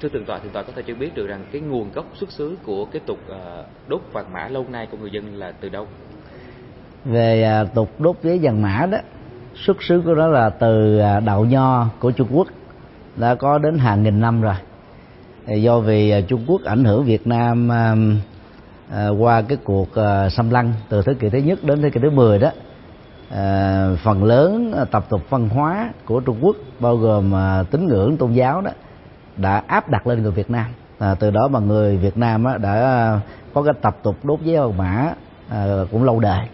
Thưa thượng tọa có thể cho biết được rằng cái nguồn gốc xuất xứ của cái tục đốt vàng mã lâu nay của người dân là từ đâu? Về tục đốt giấy vàng mã đó, xuất xứ của nó là từ đạo Nho của Trung Quốc, đã có đến hàng nghìn năm rồi. Do vì Trung Quốc ảnh hưởng Việt Nam qua cái cuộc xâm lăng từ thế kỷ thứ nhất đến thế kỷ thứ 10 đó, phần lớn tập tục văn hóa của Trung Quốc bao gồm tín ngưỡng tôn giáo đó đã áp đặt lên người Việt Nam. Từ đó mà người Việt Nam đã có cái tập tục đốt giấy vàng mã cũng lâu đời.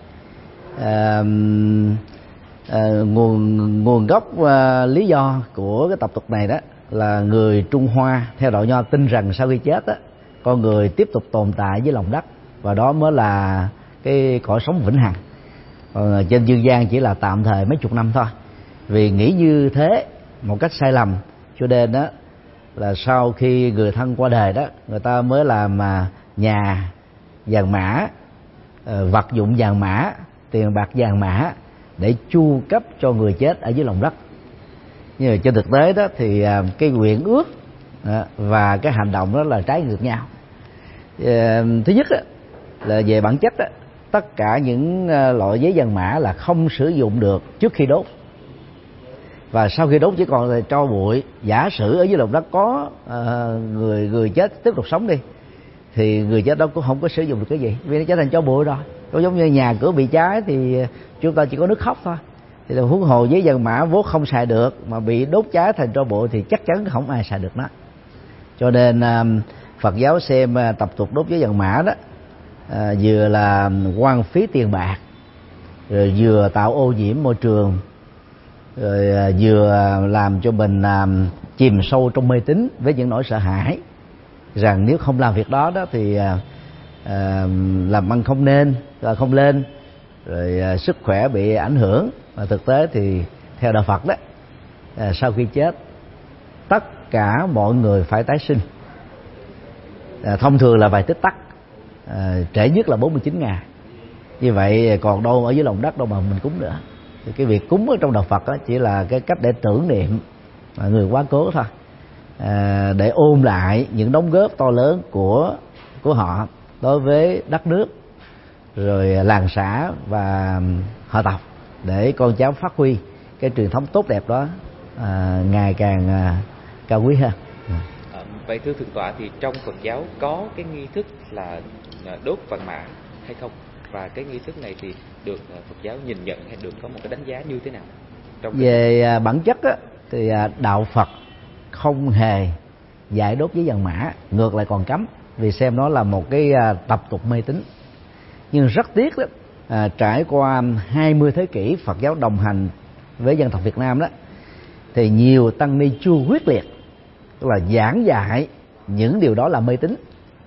Nguồn gốc lý do của cái tập tục này đó là người Trung Hoa theo đạo Nho tin rằng sau khi chết đó, con người tiếp tục tồn tại với lòng đất, và đó mới là cái cõi sống vĩnh hằng. Còn trên dương gian chỉ là tạm thời mấy chục năm thôi. Vì nghĩ như thế một cách sai lầm, cho nên đó là sau khi người thân qua đời đó, người ta mới làm nhà vàng mã, vật dụng vàng mã, tiền bạc vàng mã để chu cấp cho người chết ở dưới lòng đất. Nhưng mà trên thực tế đó thì cái nguyện ước và cái hành động đó là trái ngược nhau. Thứ nhất là về bản chất đó, tất cả những loại giấy vàng mã là không sử dụng được trước khi đốt, và sau khi đốt chỉ còn là tro bụi. Giả sử ở dưới lòng đất có người chết tiếp tục sống đi, thì người chết đó cũng không có sử dụng được cái gì, vì nó trở thành tro bụi rồi. Cũng giống như nhà cửa bị cháy thì chúng ta chỉ có nước khóc thôi. Thì là huống hồ giấy vàng mã vốn không xài được mà bị đốt cháy thành tro bụi thì chắc chắn không ai xài được nó. Cho nên Phật giáo xem tập tục đốt giấy vàng mã đó vừa là hoang phí tiền bạc, rồi vừa tạo ô nhiễm môi trường, rồi vừa làm cho mình chìm sâu trong mê tín với những nỗi sợ hãi rằng nếu không làm việc đó thì làm ăn không nên, không lên, rồi sức khỏe bị ảnh hưởng. Và thực tế thì theo đạo Phật đó, sau khi chết tất cả mọi người phải tái sinh, thông thường là vài tích tắc, trễ nhất là 49 ngày. Như vậy còn đâu ở dưới lòng đất đâu mà mình cúng nữa. Thì cái việc cúng ở trong đạo Phật đó chỉ là cái cách để tưởng niệm người quá cố thôi, để ôn lại những đóng góp to lớn của họ đối với đất nước, rồi làng xã và họ tộc, để con cháu phát huy cái truyền thống tốt đẹp đó ngày càng cao quý hơn. Vậy thưa thượng tọa, thì trong Phật giáo có cái nghi thức là đốt vàng mã hay không? Và cái nghi thức này thì được Phật giáo nhìn nhận hay được có một cái đánh giá như thế nào? Về bản chất á, thì đạo Phật không hề dạy đốt giấy vàng mã, ngược lại còn cấm, vì xem nó là một cái tập tục mê tín. Nhưng rất tiếc đó, trải qua 20 thế kỷ Phật giáo đồng hành với dân tộc Việt Nam đó, thì nhiều tăng ni chưa quyết liệt, tức là giảng dạy những điều đó là mê tín,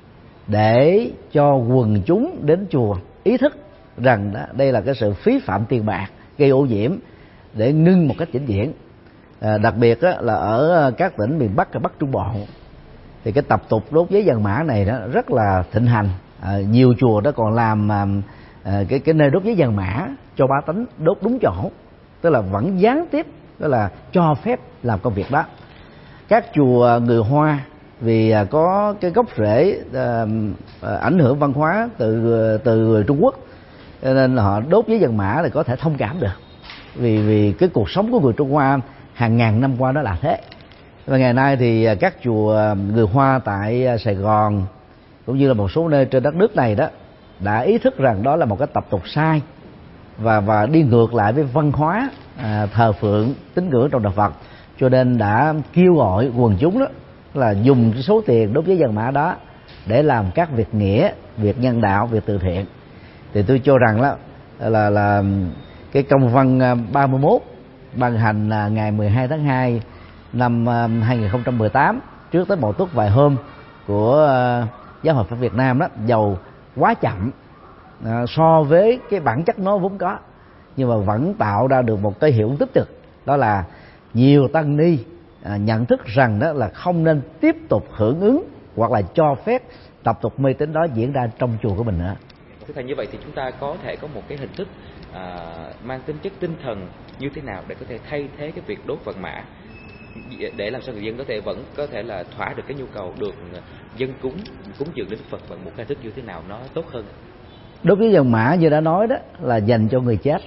để cho quần chúng đến chùa ý thức rằng đó, đây là cái sự phí phạm tiền bạc, gây ô nhiễm, để ngưng một cách vĩnh viễn. Đặc biệt đó, là ở các tỉnh miền Bắc và Bắc Trung Bộ thì cái tập tục đốt giấy vàng mã này đó rất là thịnh hành. Nhiều chùa đó còn làm cái nơi đốt giấy vàng mã cho bá tánh đốt đúng chỗ, tức là vẫn gián tiếp, tức là cho phép làm công việc đó. Các chùa người Hoa vì có cái gốc rễ ảnh hưởng văn hóa từ Trung Quốc, cho nên là họ đốt giấy vàng mã là có thể thông cảm được, vì cái cuộc sống của người Trung Hoa hàng ngàn năm qua nó là thế. Và ngày nay thì các chùa người Hoa tại Sài Gòn cũng như là một số nơi trên đất nước này đó đã ý thức rằng đó là một cái tập tục sai và đi ngược lại với văn hóa thờ phượng tín ngưỡng trong đạo Phật, cho nên đã kêu gọi quần chúng đó là dùng cái số tiền đốt giấy vàng mã đó để làm các việc nghĩa, việc nhân đạo, việc từ thiện. Thì tôi cho rằng đó là cái công văn 31 ban hành ngày 12 tháng 2 năm 2018, trước tới Mậu Tuất vài hôm, của Giáo hội Phật Việt Nam đó, dầu quá chậm so với cái bản chất nó vốn có, nhưng mà vẫn tạo ra được một cái hiệu ứng tích cực, đó là nhiều tăng ni nhận thức rằng đó là không nên tiếp tục hưởng ứng hoặc là cho phép tập tục mê tín đó diễn ra trong chùa của mình nữa. Thưa thầy, như vậy thì chúng ta có thể có một cái hình thức mang tính chất tinh thần như thế nào để có thể thay thế cái việc đốt vàng mã để làm sao người dân vẫn có thể là thỏa được cái nhu cầu được dân cúng dường đến Phật bằng một hình thức như thế nào nó tốt hơn? Đốt giấy vàng mã như đã nói đó là dành cho người chết,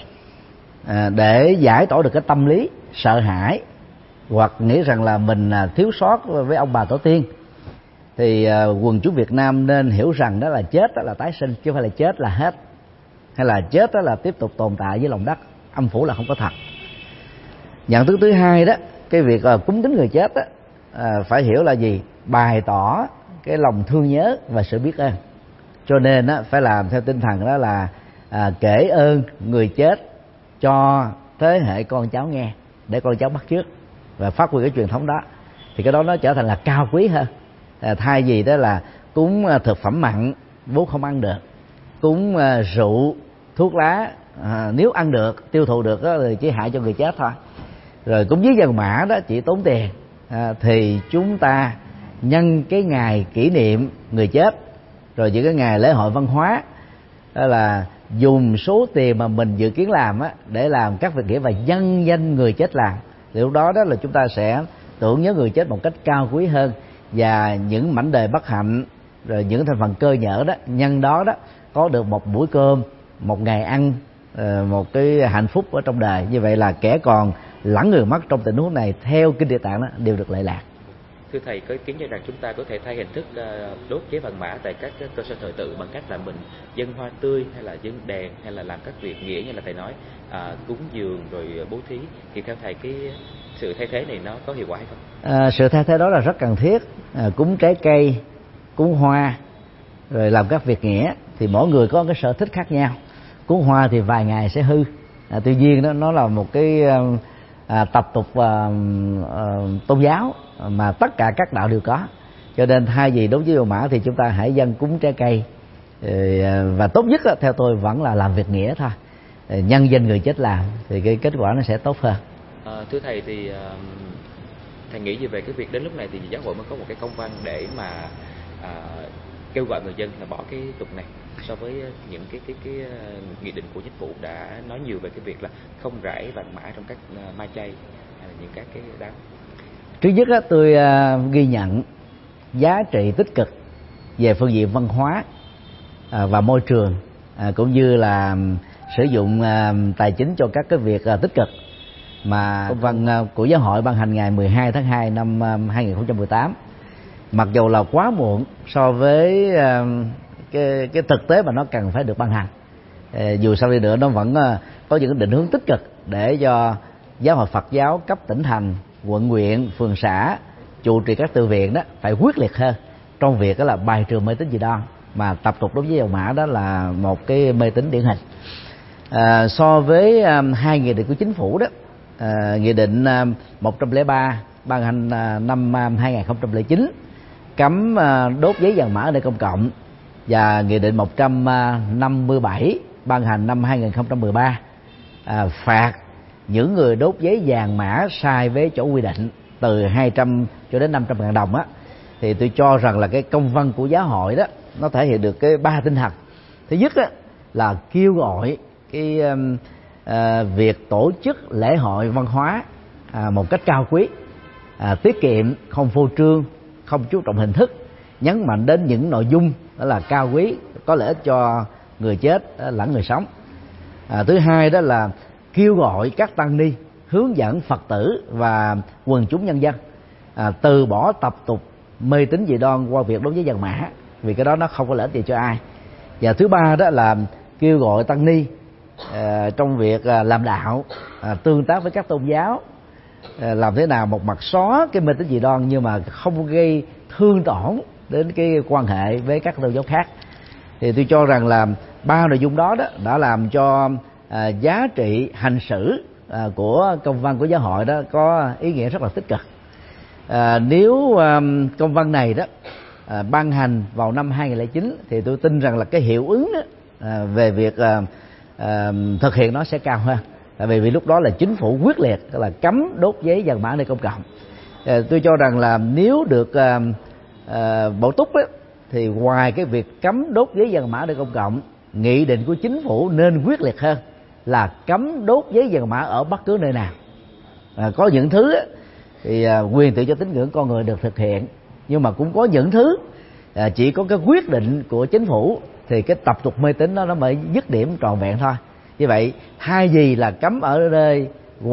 để giải tỏa được cái tâm lý sợ hãi hoặc nghĩ rằng là mình thiếu sót với ông bà tổ tiên. Thì quần chúng Việt Nam nên hiểu rằng đó là chết đó là tái sinh, chứ không phải là chết là hết, hay là chết đó là tiếp tục tồn tại với lòng đất. Âm phủ là không có thật. Nhận thức thứ hai đó, cái việc cúng kính người chết đó, phải hiểu là gì? Bày tỏ cái lòng thương nhớ và sự biết ơn. Cho nên á, phải làm theo tinh thần đó là kể ơn người chết cho thế hệ con cháu nghe, để con cháu bắt chước và phát huy cái truyền thống đó. Thì cái đó nó trở thành là cao quý hơn. Thay vì đó là cúng thực phẩm mặn vốn không ăn được, cúng rượu thuốc lá, nếu ăn được tiêu thụ được đó, thì chỉ hại cho người chết thôi. Rồi cúng giết vàng mã đó chỉ tốn tiền, thì chúng ta nhân cái ngày kỷ niệm người chết, rồi những cái ngày lễ hội văn hóa, đó là dùng số tiền mà mình dự kiến làm á, để làm các việc nghĩa và nhân danh người chết làm. Thì lúc đó đó là chúng ta sẽ tưởng nhớ người chết một cách cao quý hơn, và những mảnh đời bất hạnh, rồi những thành phần cơ nhở đó, nhân đó đó có được một buổi cơm, một ngày ăn, một cái hạnh phúc ở trong đời. Như vậy là kẻ còn lẫn người mất trong tình huống này theo kinh Địa Tạng đó đều được lệ lạc. Thưa thầy, có ý kiến cho rằng chúng ta có thể thay hình thức đốt giấy vàng mã tại các cơ sở thờ tự bằng cách là mình dâng hoa tươi, hay là dâng đèn, hay là làm các việc nghĩa như là thầy nói, cúng dường rồi bố thí. Thì theo thầy, cái sự thay thế này nó có hiệu quả hay không? Sự thay thế đó là rất cần thiết. Cúng trái cây, cúng hoa, rồi làm các việc nghĩa thì mỗi người có cái sở thích khác nhau. Cúng hoa thì vài ngày sẽ hư, tuy nhiên đó nó là một cái tập tục tôn giáo mà tất cả các đạo đều có. Cho nên thay vì đốt giấy vàng mã thì chúng ta hãy dâng cúng trái cây, và tốt nhất theo tôi vẫn là làm việc nghĩa thôi, nhân danh người chết làm, thì cái kết quả nó sẽ tốt hơn. Thưa thầy, thì thầy nghĩ gì về cái việc đến lúc này thì giáo hội mới có một cái công văn để mà kêu gọi người dân là bỏ cái tục này, so với những cái nghị định của chính phủ đã nói nhiều về cái việc là không rải vàng mã trong các mai chay hay là những các cái đám? Trước nhất tôi ghi nhận giá trị tích cực về phương diện văn hóa và môi trường, cũng như là sử dụng tài chính cho các cái việc tích cực mà công văn của giáo hội ban hành ngày 12 tháng 2 năm 2018. Mặc dù là quá muộn so với cái thực tế mà nó cần phải được ban hành, dù sao đi nữa nó vẫn có những định hướng tích cực để cho giáo hội Phật giáo cấp tỉnh thành, quận huyện, phường xã, trụ trì các tự viện đó phải quyết liệt hơn trong việc đó là bài trừ mê tín dị đoan, mà tập tục đốt giấy vàng mã đó là một cái mê tín điển hình. So với hai nghị định của chính phủ đó, nghị định 103 ban hành năm 2009 cấm đốt giấy vàng mã ở nơi công cộng, và nghị định 157 ban hành năm 2013 phạt những người đốt giấy vàng mã sai với chỗ quy định từ 200 cho đến 500 ngàn đồng á, thì tôi cho rằng là cái công văn của giáo hội đó nó thể hiện được cái ba tinh thần. Thứ nhất á, là kêu gọi cái việc tổ chức lễ hội văn hóa một cách cao quý, tiết kiệm, không phô trương, không chú trọng hình thức, nhấn mạnh đến những nội dung đó là cao quý, có lợi ích cho người chết lẫn người sống. Thứ hai đó là kêu gọi các tăng ni hướng dẫn Phật tử và quần chúng nhân dân từ bỏ tập tục mê tín dị đoan qua việc đốt giấy vàng mã, vì cái đó nó không có lợi ích gì cho ai. Và thứ ba đó là kêu gọi tăng ni trong việc làm đạo, tương tác với các tôn giáo, làm thế nào một mặt xóa cái mê tín dị đoan nhưng mà không gây thương tổn đến cái quan hệ với các tôn giáo khác. Thì tôi cho rằng là ba nội dung đó đã làm cho giá trị hành xử của công văn của giáo hội đó có ý nghĩa rất là tích cực. Nếu công văn này đó ban hành vào năm 2009 thì tôi tin rằng là cái hiệu ứng đó, về việc thực hiện nó sẽ cao hơn, tại vì lúc đó là chính phủ quyết liệt là cấm đốt giấy vàng mã nơi công cộng. Tôi cho rằng là nếu được bổ túc đó, thì ngoài cái việc cấm đốt giấy vàng mã nơi công cộng, nghị định của chính phủ nên quyết liệt hơn là cấm đốt giấy vàng mã ở bất cứ nơi nào. Có những thứ thì quyền tự do tín ngưỡng con người được thực hiện, nhưng mà cũng có những thứ chỉ có cái quyết định của chính phủ thì cái tập tục mê tín đó nó mới dứt điểm trọn vẹn thôi. Như vậy thay vì là cấm ở nơi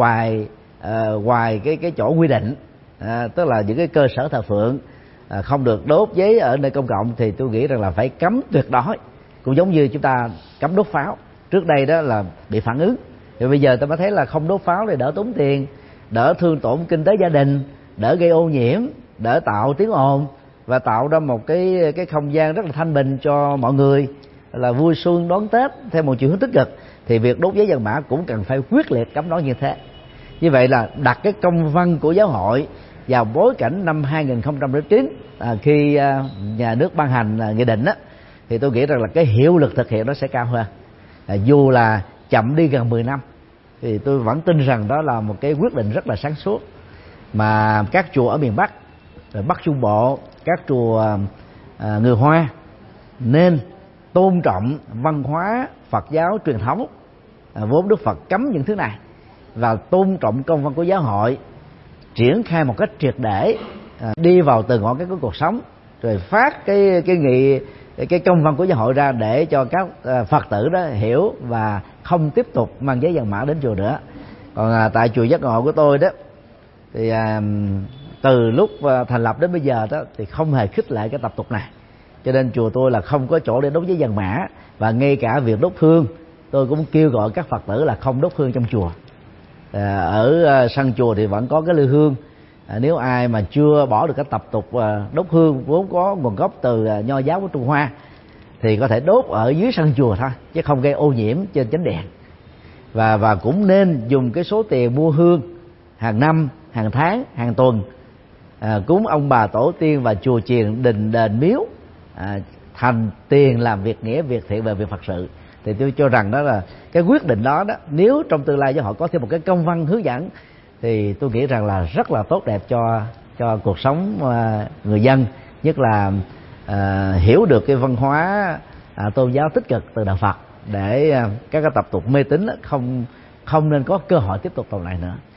ngoài cái chỗ quy định, tức là những cái cơ sở thờ phượng không được đốt giấy ở nơi công cộng, thì tôi nghĩ rằng là phải cấm tuyệt đối. Cũng giống như chúng ta cấm đốt pháo, trước đây đó là bị phản ứng, rồi bây giờ ta mới thấy là không đốt pháo để đỡ tốn tiền, đỡ thương tổn kinh tế gia đình, đỡ gây ô nhiễm, đỡ tạo tiếng ồn, và tạo ra một cái không gian rất là thanh bình cho mọi người là vui xuân đón Tết theo một chiều hướng tích cực. Thì việc đốt giấy vàng mã cũng cần phải quyết liệt cấm nó như thế. Như vậy là đặt cái công văn của giáo hội vào bối cảnh năm 2009 khi nhà nước ban hành nghị định á, thì tôi nghĩ rằng là cái hiệu lực thực hiện nó sẽ cao hơn. Dù là chậm đi gần 10 năm thì tôi vẫn tin rằng đó là một cái quyết định rất là sáng suốt, mà các chùa ở miền Bắc, rồi Bắc Trung Bộ, các chùa người Hoa nên tôn trọng văn hóa Phật giáo truyền thống, vốn Đức Phật cấm những thứ này, và tôn trọng công văn của giáo hội, triển khai một cách triệt để, đi vào từng ngõ ngách của cuộc sống, rồi phát cái công văn của giáo hội ra để cho các Phật tử đó hiểu và không tiếp tục mang giấy vàng mã đến chùa nữa. Còn tại chùa Giác Ngộ của tôi đó thì từ lúc thành lập đến bây giờ đó thì không hề khích lệ cái tập tục này, cho nên chùa tôi là không có chỗ để đốt giấy vàng mã. Và ngay cả việc đốt hương, tôi cũng kêu gọi các Phật tử là không đốt hương trong chùa. Ở sân chùa thì vẫn có cái lư hương. Nếu ai mà chưa bỏ được cái tập tục đốt hương vốn có nguồn gốc từ nho giáo của Trung Hoa thì có thể đốt ở dưới sân chùa thôi, chứ không gây ô nhiễm trên chánh điện. Và cũng nên dùng cái số tiền mua hương hàng năm, hàng tháng, hàng tuần cúng ông bà tổ tiên và chùa chiền, đình đền miếu thành tiền làm việc nghĩa, việc thiện về việc Phật sự. Thì tôi cho rằng đó là cái quyết định đó nếu trong tương lai cho họ có thêm một cái công văn hướng dẫn thì tôi nghĩ rằng là rất là tốt đẹp cho cuộc sống người dân, nhất là hiểu được cái văn hóa tôn giáo tích cực từ đạo Phật, để các cái tập tục mê tín không nên có cơ hội tiếp tục tồn tại nữa.